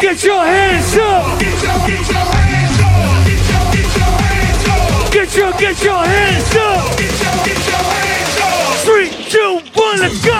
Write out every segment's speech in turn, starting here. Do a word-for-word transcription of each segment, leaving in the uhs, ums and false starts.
Get your hands up. Get your, get your hands up. Get your, get your hands up. Get your, get your hands up. Get your, get your hands up. Three, two, one, let's go.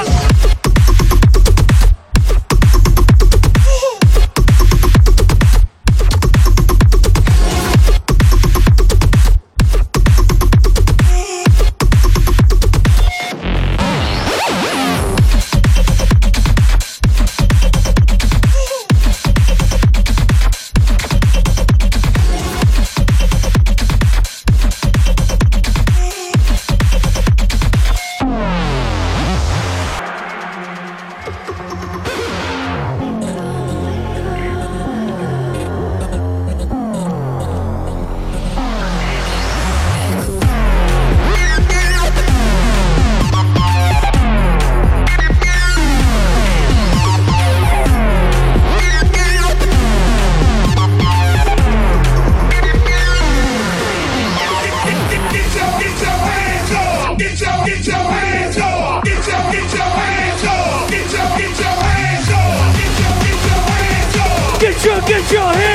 Get your, get your hands